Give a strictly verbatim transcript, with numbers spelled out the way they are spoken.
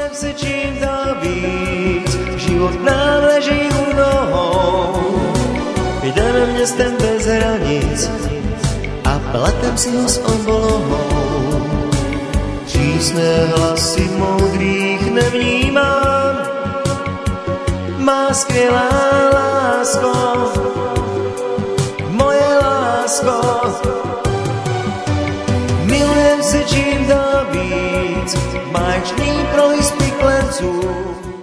Milujem si čím dál víc, život nám leží u nohou. Jdeme městem bez hranic a platem si ho s oblohou. Přísné hlasy moudrých nevnímám, má skvělá lásko, moje lásko. Milujem si čím dál víc, báječný prohy z piklenců.